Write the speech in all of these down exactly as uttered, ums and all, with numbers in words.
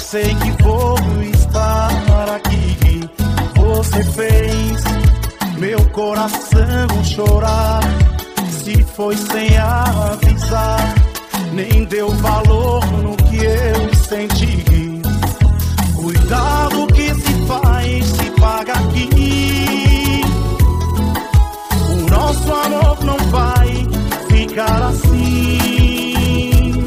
sei que vou estar aqui. Você fez meu coração chorar. Se foi sem avisar, nem deu valor no que eu senti. Cuidado que se faz, se paga aqui. O nosso amor não vai ficar assim.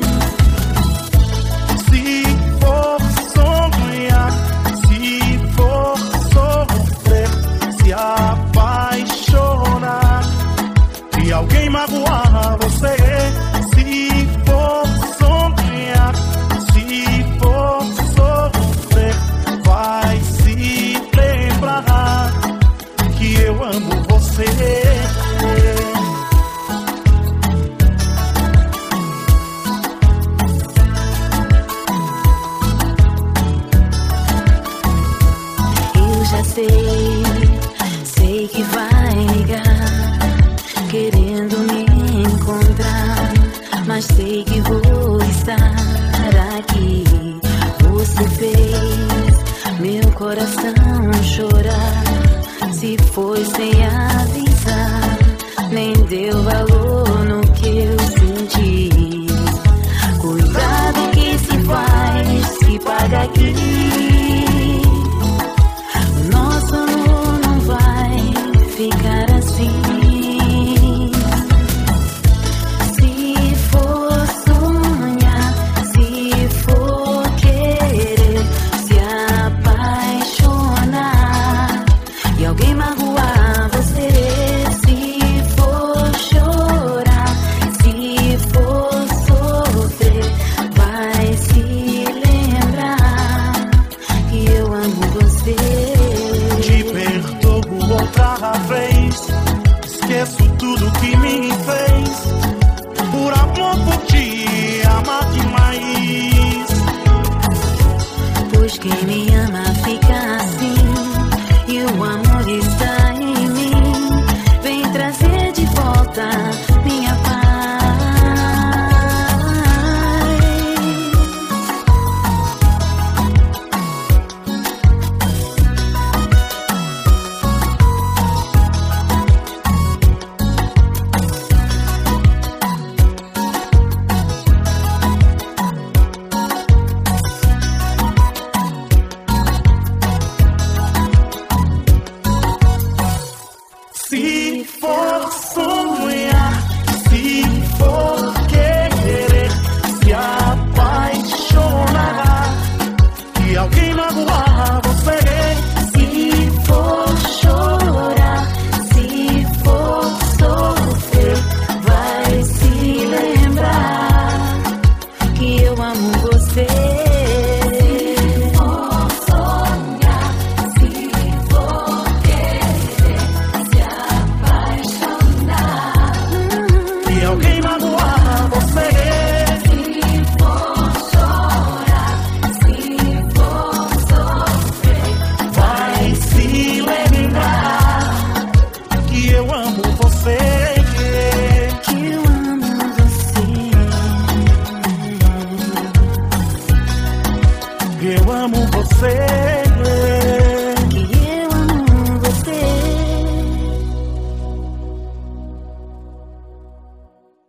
Se for sonhar, se for sofrer, se apaixonar e alguém magoar você, se for sonhar, se for sofrer, vai se lembrar que eu amo você. Eu já sei, sei que vai ligar, querendo me encontrar, mas sei que vou estar aqui. Você fez meu coração chorar. Se foi sem avisar, nem deu valor no que eu senti. Cuidado que se faz, se paga aqui. Nosso amor não vai ficar assim. Se for sonhar, se for querer, se apaixonar e alguém magoar você, se for chorar, se for sofrer, vai se lembrar que eu amo você. Te perdoo outra vez, esqueço tudo que me fez. Por amor por ti, amar demais. Pois quem me ama fica assim, e o amor está em mim. Vem trazer de volta minha paz. Se for sonhar, se for querer, se apaixonar e alguém magoar você, Se for chorar, se for sofrer, vai se lembrar que eu amo você. Se for sonhar, se for querer, se apaixonar e alguém magoar você, se for chorar, se for sofrer, vai se lembrar que eu amo você. que eu amo você. Eu amo você.